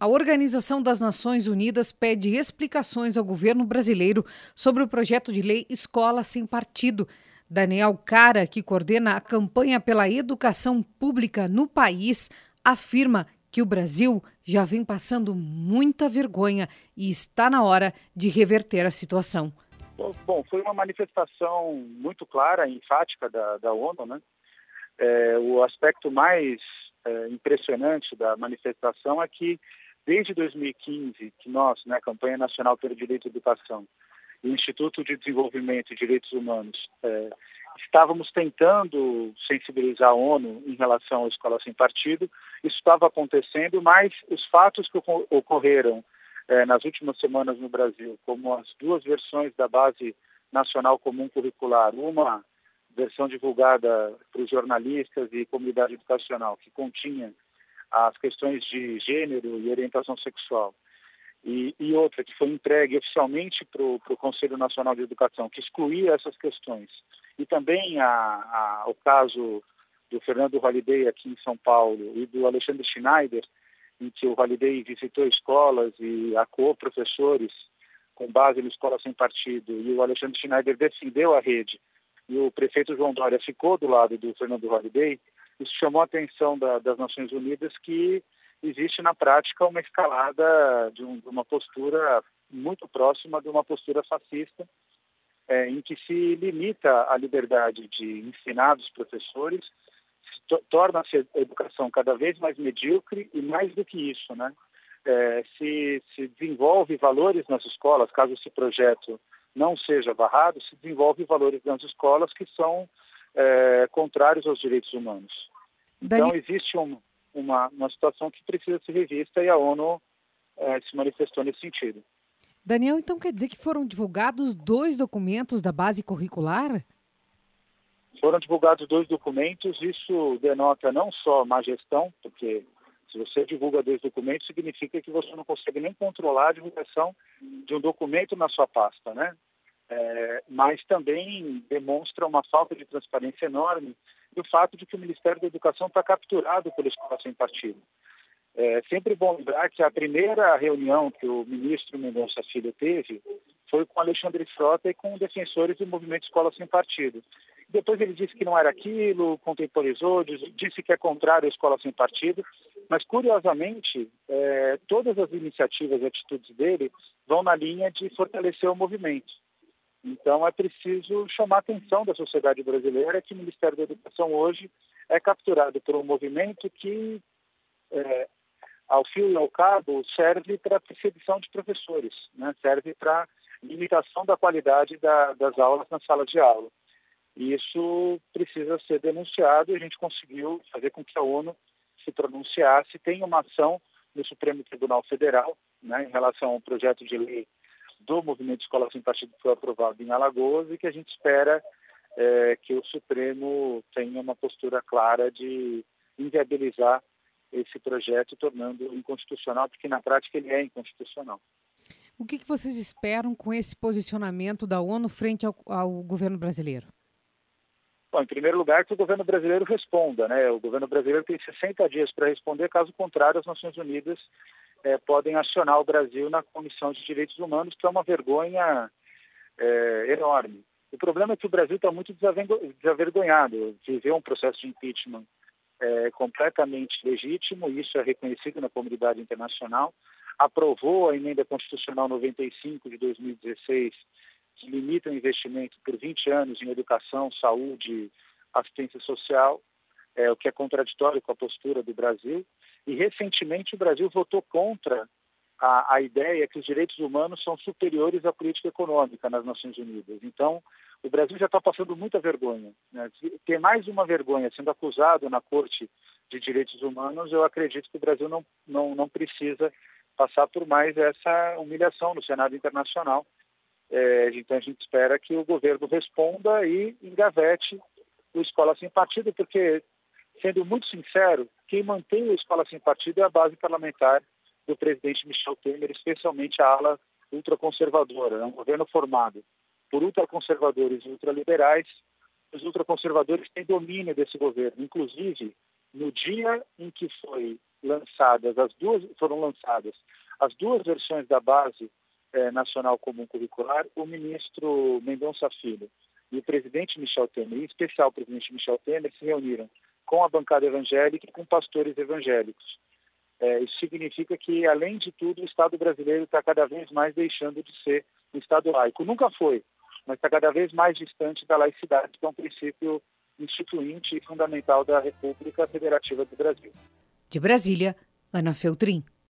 A Organização das Nações Unidas pede explicações ao governo brasileiro sobre o projeto de lei Escola Sem Partido. Daniel Cara, que coordena a campanha pela educação pública no país, afirma que o Brasil já vem passando muita vergonha e está na hora de reverter a situação. Bom, foi uma manifestação muito clara e enfática da ONU, né? O aspecto mais impressionante da manifestação é que, desde 2015, que nós, a Campanha Nacional pelo Direito à Educação e o Instituto de Desenvolvimento e Direitos Humanos, estávamos tentando sensibilizar a ONU em relação à escola sem partido. Isso estava acontecendo, mas os fatos que ocorreram nas últimas semanas no Brasil, como as duas versões da Base Nacional Comum Curricular, uma versão divulgada para os jornalistas e comunidade educacional, que continha as questões de gênero e orientação sexual, e outra que foi entregue oficialmente para o Conselho Nacional de Educação, que excluía essas questões, e também o caso do Fernando Holliday aqui em São Paulo e do Alexandre Schneider, em que o Holliday visitou escolas e acuou professores com base na escola sem partido, e o Alexandre Schneider defendeu a rede, e o prefeito João Dória ficou do lado do Fernando Holliday. Isso chamou a atenção das Nações Unidas, que existe na prática uma escalada de uma postura muito próxima de uma postura fascista, em que se limita a liberdade de ensinar dos professores, torna-se a educação cada vez mais medíocre e, mais do que isso, se desenvolve valores nas escolas, caso esse projeto não seja barrado, se desenvolve valores nas escolas que são contrários aos direitos humanos. Então, existe uma situação que precisa ser revista, e a ONU se manifestou nesse sentido. Daniel, então quer dizer que foram divulgados 2 documentos da base curricular? Foram divulgados 2 documentos. Isso denota não só má gestão, porque se você divulga 2 documentos, significa que você não consegue nem controlar a divulgação de um documento na sua pasta, mas também demonstra uma falta de transparência enorme e o fato de que o Ministério da Educação está capturado pela escola sem partido. É sempre bom lembrar que a primeira reunião que o ministro Mendonça Filho teve foi com Alexandre Frota e com defensores do movimento Escola Sem Partido. Depois ele disse que não era aquilo, contemporizou, disse que é contrário à escola sem partido, mas curiosamente todas as iniciativas e atitudes dele vão na linha de fortalecer o movimento. Então é preciso chamar a atenção da sociedade brasileira que o Ministério da Educação hoje é capturado por um movimento que, ao fio e ao cabo, serve para a perseguição de professores, serve para limitação da qualidade das aulas na sala de aula. E isso precisa ser denunciado, e a gente conseguiu fazer com que a ONU se pronunciasse. Tem uma ação no Supremo Tribunal Federal, em relação ao projeto de lei do Movimento Escola Sem Partido, que foi aprovado em Alagoas, e que a gente espera que o Supremo tenha uma postura clara de inviabilizar esse projeto, tornando inconstitucional, porque na prática ele é inconstitucional. O que vocês esperam com esse posicionamento da ONU frente ao governo brasileiro? Bom, em primeiro lugar, que o governo brasileiro responda, O governo brasileiro tem 60 dias para responder, caso contrário, as Nações Unidas podem acionar o Brasil na Comissão de Direitos Humanos, que é uma vergonha enorme. O problema é que o Brasil está muito desavergonhado. Viveu um processo de impeachment completamente legítimo, e isso é reconhecido na comunidade internacional. Aprovou a emenda constitucional 95 de 2016, que limita o investimento por 20 anos em educação, saúde, assistência social, o que é contraditório com a postura do Brasil. E, recentemente, o Brasil votou contra a ideia que os direitos humanos são superiores à política econômica nas Nações Unidas. Então, o Brasil já está passando muita vergonha. Ter mais uma vergonha sendo acusado na Corte de Direitos Humanos, eu acredito que o Brasil não precisa passar por mais essa humilhação no Senado Internacional. Então, a gente espera que o governo responda e engavete o Escola Sem Partido, porque, sendo muito sincero, quem mantém a Escola Sem Partido é a base parlamentar do presidente Michel Temer, especialmente a ala ultraconservadora. É um governo formado por ultraconservadores e ultraliberais. Os ultraconservadores têm domínio desse governo. Inclusive, no dia em que foi foram lançadas as duas versões da Base Nacional Comum Curricular, o ministro Mendonça Filho e o presidente Michel Temer, em especial o presidente Michel Temer, se reuniram com a bancada evangélica e com pastores evangélicos. Isso significa que, além de tudo, o Estado brasileiro está cada vez mais deixando de ser um Estado laico. Nunca foi, mas está cada vez mais distante da laicidade, que é um princípio instituinte e fundamental da República Federativa do Brasil. De Brasília, Ana Feltrin.